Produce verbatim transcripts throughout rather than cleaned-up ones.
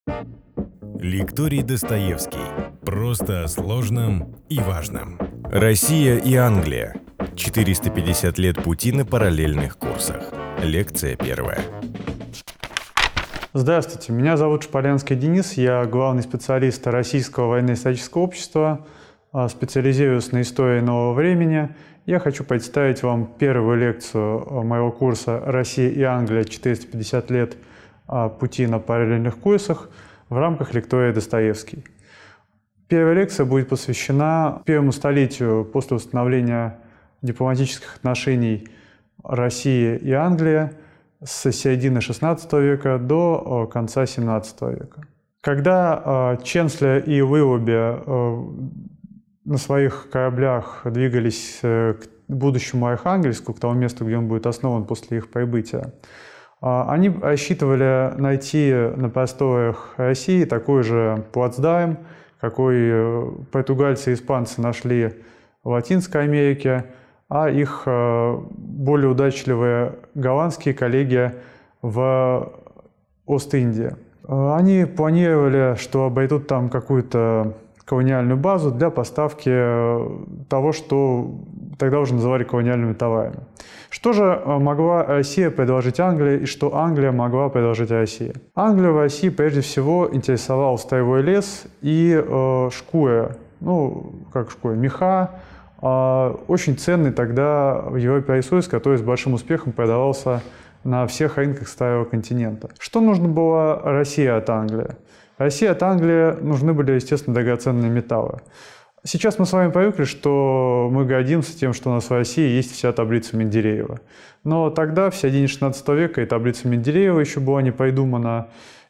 Лекторий Достоевский. Просто о сложном и важном. Россия и Англия. четыреста пятьдесят лет пути на параллельных курсах. Лекция первая. Здравствуйте, меня зовут Шполянский Денис, я главный специалист Российского военно-исторического общества, специализируюсь на истории нового времени. Я хочу представить вам первую лекцию моего курса «Россия и Англия. четыреста пятьдесят лет пути на параллельных курсах» в рамках лектория Достоевский. Первая лекция будет посвящена первому столетию после установления дипломатических отношений России и Англии с середины шестнадцатого века до конца семнадцатого века. Когда Ченслер и Уиллоби на своих кораблях двигались к будущему Архангельску, к тому месту, где он будет основан после их прибытия, они рассчитывали найти на просторах России такой же плацдарм, какой португальцы и испанцы нашли в Латинской Америке, а их более удачливые голландские коллеги в Ост-Индии. Они планировали, что обойдут там какую-то колониальную базу для поставки того, что тогда уже называли колониальными товарами. Что же могла Россия предложить Англии и что Англия могла предложить России? Англию в России прежде всего интересовал строевой лес и э, шкура, ну, как шкура, меха, э, очень ценный тогда в Европе ресурс, который с большим успехом продавался на всех рынках Старого континента. Что нужно было России от Англии? России от Англии нужны были, естественно, драгоценные металлы. Сейчас мы с вами привыкли, что мы гордимся тем, что у нас в России есть вся таблица Менделеева. Но тогда, в середине шестнадцатого века, и таблица Менделеева еще была не придумана,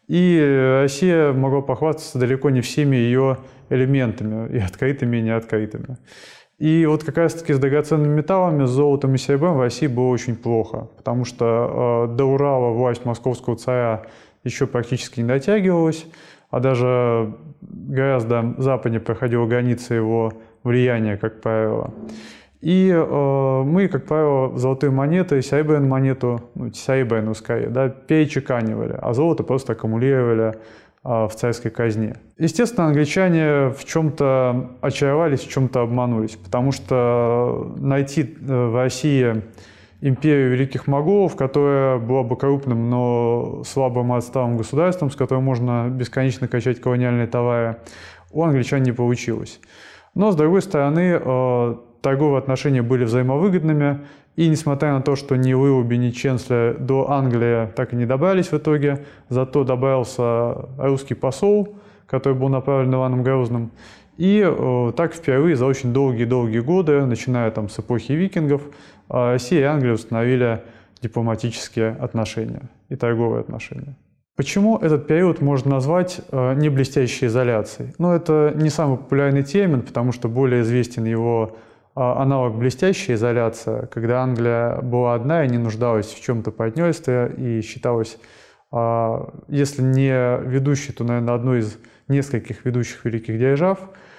и Россия могла похвастаться далеко не всеми ее элементами, и открытыми, и неоткрытыми. И вот как раз-таки с драгоценными металлами, с золотом и серебром в России было очень плохо, потому что э, до Урала власть московского царя еще практически не дотягивалась, а даже гораздо западнее проходила граница его влияния, как правило. И э, мы, как правило, золотые монеты, серебряную монету, ну, серебряную скорее, да, перечеканивали, а золото просто аккумулировали э, в царской казне. Естественно, англичане в чем-то очаровались, в чем-то обманулись, потому что найти в России империю великих моголов, которая была бы крупным, но слабым отсталым государством, с которым можно бесконечно качать колониальные товары, у англичан не получилось. Но, с другой стороны, торговые отношения были взаимовыгодными, и несмотря на то, что ни Уиллоби, ни Ченслер до Англии так и не добрались в итоге, зато добрался русский посол, который был направлен Иваном Грозным, и э, так впервые за очень долгие-долгие годы, начиная там с эпохи викингов, э, Россия и Англия установили дипломатические отношения и торговые отношения. Почему этот период можно назвать э, не блестящей изоляцией? Ну, это не самый популярный термин, потому что более известен его э, аналог блестящая изоляция, когда Англия была одна и не нуждалась в чем-то партнерстве и считалась, э, если не ведущей, то, наверное, одной из нескольких ведущих великих держав,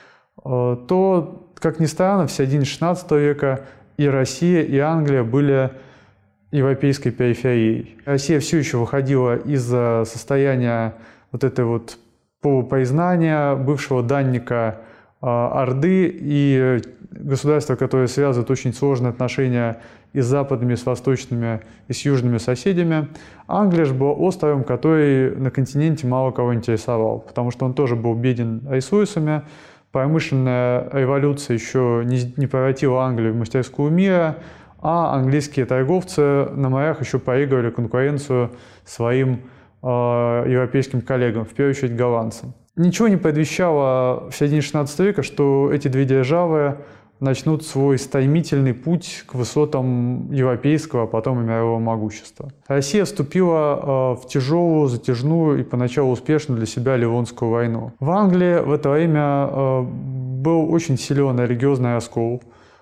то, как ни странно, в середине шестнадцатого века и Россия, и Англия были европейской периферией. Россия все еще выходила из состояния вот этой вот полупризнания, бывшего данника Орды и государства, которое связывает очень сложные отношения и с западными, и с восточными, и с южными соседями. Англия же была островом, который на континенте мало кого интересовал, потому что он тоже был беден ресурсами. Промышленная революция еще не, не превратила Англию в мастерскую мира, а английские торговцы на морях еще проигрывали конкуренцию своим э, европейским коллегам, в первую очередь голландцам. Ничего не предвещало в середине шестнадцатого века, что эти две державы начнут свой стремительный путь к высотам европейского, а потом и мирового могущества. Россия вступила в тяжелую, затяжную и поначалу успешную для себя Ливонскую войну. В Англии в это время был очень силен религиозный раскол.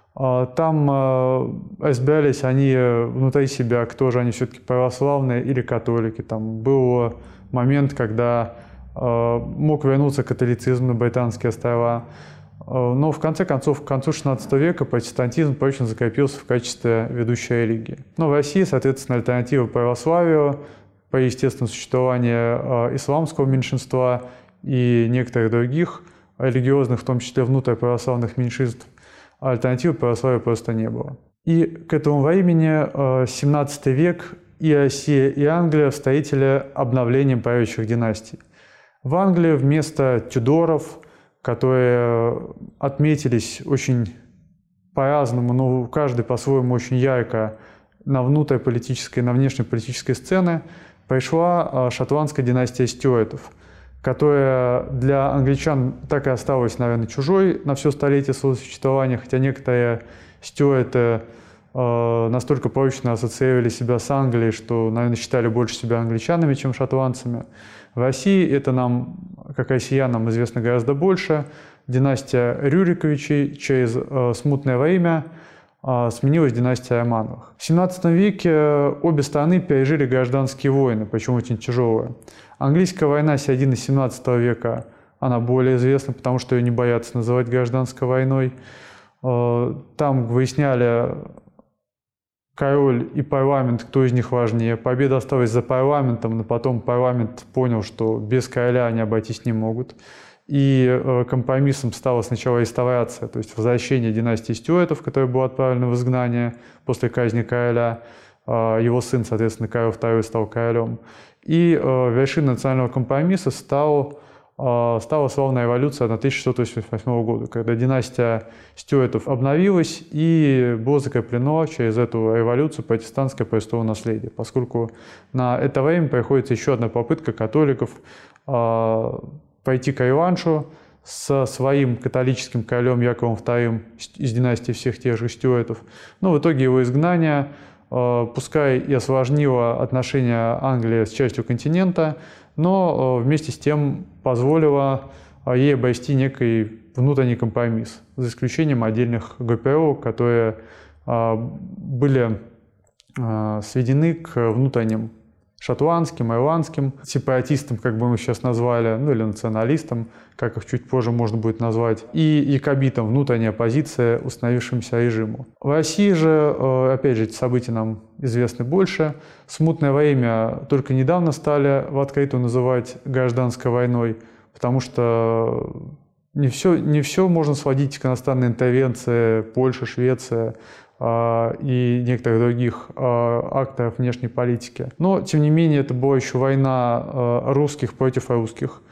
Там разбирались они внутри себя, кто же они все-таки православные или католики. Там был момент, когда мог вернуться католицизм на Британские острова. Но в конце концов, к концу шестнадцатого века протестантизм прочно закрепился в качестве ведущей религии. Но в России, соответственно, альтернатива православию по естественному существованию исламского меньшинства и некоторых других религиозных, в том числе внутриправославных меньшинств, альтернативы православию просто не было. И к этому времени, семнадцатый век, и Россия, и Англия встретили обновлением правящих династий. В Англии вместо Тюдоров, которые отметились очень по-разному, но каждый по-своему очень ярко на внутриполитической, на внешнеполитической сцене, пришла шотландская династия Стюартов, которая для англичан так и осталась, наверное, чужой на все столетие своего существования, хотя некоторые Стюарты э, настолько прочно ассоциировали себя с Англией, что, наверное, считали больше себя англичанами, чем шотландцами. В России это нам, как россиянам, известно гораздо больше. Династия Рюриковичей через э, смутное время э, сменилась династия Романовых. В семнадцатом веке обе страны пережили гражданские войны, причем очень тяжелые. Английская война середины семнадцатого века, она более известна, потому что ее не боятся называть гражданской войной. Там выясняли король и парламент, кто из них важнее. Победа осталась за парламентом, но потом парламент понял, что без короля они обойтись не могут. И компромиссом стала сначала реставрация, то есть возвращение династии Стюартов, которая была отправлена в изгнание после казни короля. Его сын, соответственно, Карл второй, стал королем. И вершиной национального компромисса стал стала славная революция тысяча шестьсот восемьдесят восьмого года, когда династия Стюартов обновилась и было закреплено через эту революцию протестантское престолное наследие, поскольку на это время приходится еще одна попытка католиков э, пойти к реваншу со своим католическим королем Яковом вторым из династии всех тех же Стюартов. Но в итоге его изгнание, э, пускай и осложнило отношения Англии с частью континента, но вместе с тем позволило ей обрести некий внутренний компромисс, за исключением отдельных группировок, которые были сведены к внутренним шотландским, ирландским сепаратистам, как бы мы сейчас назвали, ну или националистам, как их чуть позже можно будет назвать, и якобитам, внутренняя оппозиция установившемуся режиму. В России же, опять же, эти события нам известны больше. Смутное время только недавно стали в открытую называть гражданской войной, потому что не все, не все можно сводить к иностранной интервенции Польши, Швеции и некоторых других акторов внешней политики. Но, тем не менее, это была еще война русских против русских,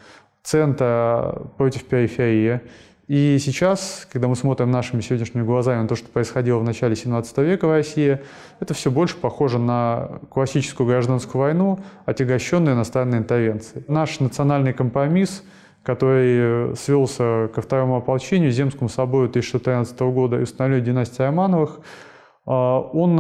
центра против периферии. И сейчас, когда мы смотрим нашими сегодняшними глазами на то, что происходило в начале семнадцатого века в России, это все больше похоже на классическую гражданскую войну, отягощенную иностранной интервенцией. Наш национальный компромисс, который свелся ко второму ополчению, Земскому собору тысяча шестьсот тринадцатого года и установлению династии Романовых, он,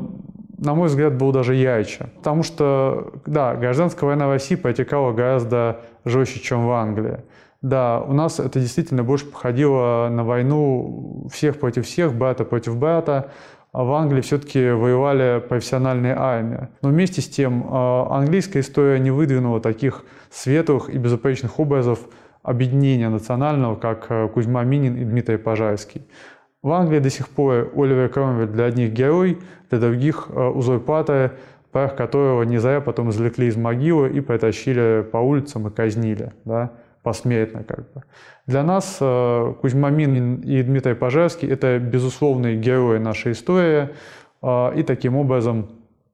на мой взгляд, был даже ярче. Потому что, да, гражданская война в России протекала гораздо жестче, чем в Англии. Да, у нас это действительно больше походило на войну всех против всех, брата против брата. А в Англии все-таки воевали профессиональные армии. Но вместе с тем английская история не выдвинула таких светлых и безупречных образов объединения национального, как Кузьма Минин и Дмитрий Пожарский. В Англии до сих пор Оливер Кромвель для одних герой, для других узурпаторы, прах которого не зря потом извлекли из могилы и протащили по улицам и казнили, да, посмертно как бы. Для нас Кузьма Минин и Дмитрий Пожарский – это безусловные герои нашей истории, и таким образом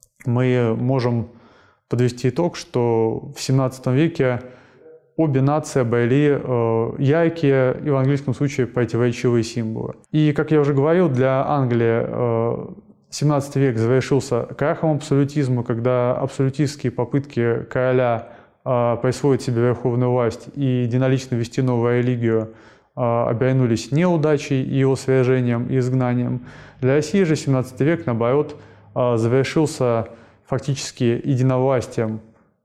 мы можем подвести итог, что в семнадцатом веке обе нации обрели яркие и в английском случае противоречивые символы. И, как я уже говорил, для Англии семнадцатый век завершился крахом абсолютизма, когда абсолютистские попытки короля присвоить себе верховную власть и единолично вести новую религию обернулись неудачей и его свержением и изгнанием. Для России же семнадцатый век, наоборот, завершился фактически единовластием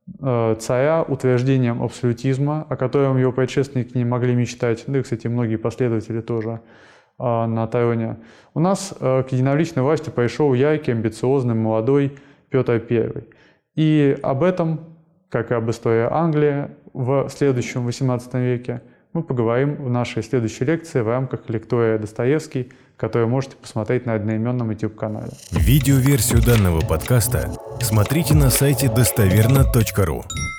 царя, утверждением абсолютизма, о котором его предшественники не могли мечтать, да и, кстати, многие последователи тоже на троне. У нас к единоличной власти пришел яркий, амбициозный, молодой Петр Первый. И об этом, как и об истории Англии в следующем восемнадцатом веке, мы поговорим в нашей следующей лекции в рамках лектория Достоевский, которую можете посмотреть на одноименном YouTube-канале. Видеоверсию данного подкаста смотрите на сайте достоверно точка ру.